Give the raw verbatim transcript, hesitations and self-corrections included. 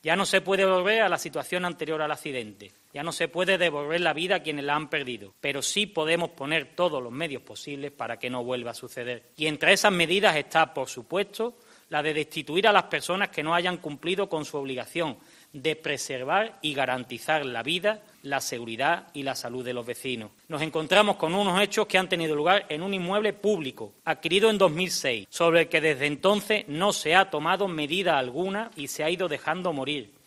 Ya no se puede volver a la situación anterior al accidente, ya no se puede devolver la vida a quienes la han perdido, pero sí podemos poner todos los medios posibles para que no vuelva a suceder. Y entre esas medidas está, por supuesto, la de destituir a las personas que no hayan cumplido con su obligación de preservar y garantizar la vida, la seguridad y la salud de los vecinos. Nos encontramos con unos hechos que han tenido lugar en un inmueble público, adquirido en dos mil seis, sobre el que desde entonces no se ha tomado medida alguna y se ha ido dejando morir.